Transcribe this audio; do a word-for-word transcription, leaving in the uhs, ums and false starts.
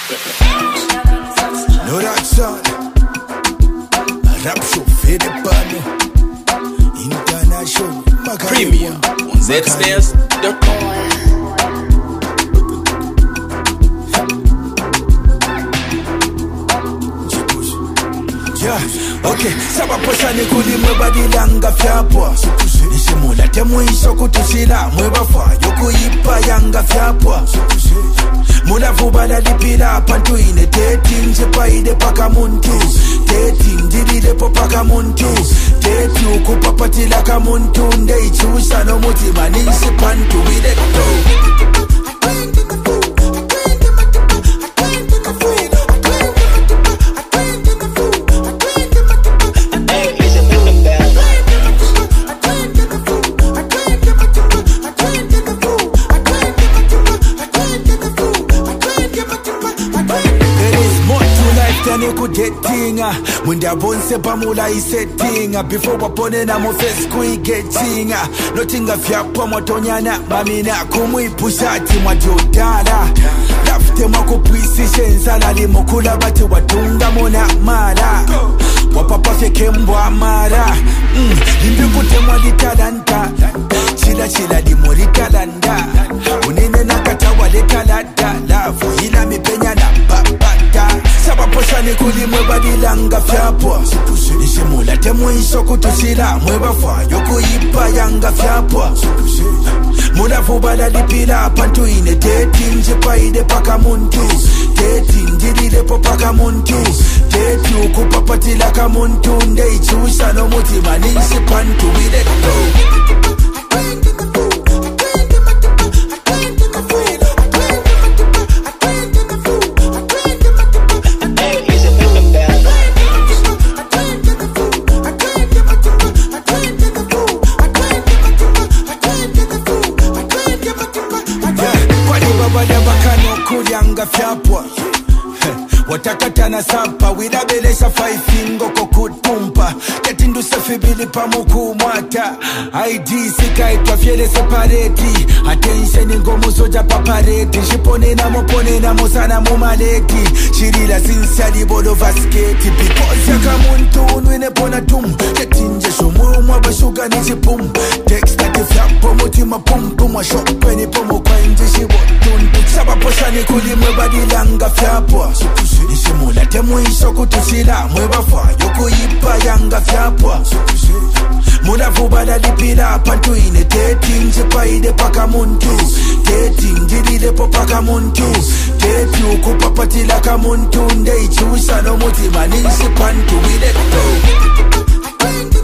No that son. Rap show fade panel. International Premium on Z Stairs dot com. Okay, saba posha ni kuli mwebadi langa fyapwa Nishimula temu isho kutushila mwebafa Yoku ipa yanga fyapwa Mula fubala lipila pantu ine Teti njepa ide paka muntu Teti ndilile po paka muntu Teti ukupapatila ka muntu Nde ichusha no mutima ninsi pantu Wile go Kudetinga Mwenda bonse pamula isetinga Before wapone na mofes kuigetinga Notinga fyapa mwatonyana Mamina kumwipushati mwajotala Lafte mwakupwisi shenzala Limokula bati watunga mona mara Wapapa feke mbwa mara mm. Limbi kute mwali talanta Chila chila di mwali talanda Unene nakata wale talada Lafu hila mipenya na babata Saba posha ni kuli mwebadi langa fyapwa Nishimula temu isho kutushila mwebafa Yoku ipa yanga fyapwa Mula fubala lipila pantu ine Teti njepa ide paka muntu Teti ndilile po paka muntu Teti ukupapatila ka muntu Nde ichusha no mutima ninsi pantu Wile go Kulyanga fyapwa Watakata na sapa Widabelesha faifingo kukutumpa Ketindu sefibili pamuku mwata I D sika itwa fiele separeti Attention ngomu soja papareti Shipone na mopone na musana mumaleki Shirila sinsali bolo vasketi Because yaka muntu unwine pona tum Ketinje shumu mwaba shuga ni chipum Text ati fyapo mutima pum pum wa shopeni pomo kwa inje shibotun Saba posha ni kuli mwebadi langa fyapwa Nishimula temu isho kutushila mwebafa Yoku ipa yanga fyapwa Mula fubala lipila pantu ine Teti njepa ide paka muntu Teti ndilile po paka muntu Teti ukupapatila ka muntu Nde ichusha no mutima ninsi pantu Wile go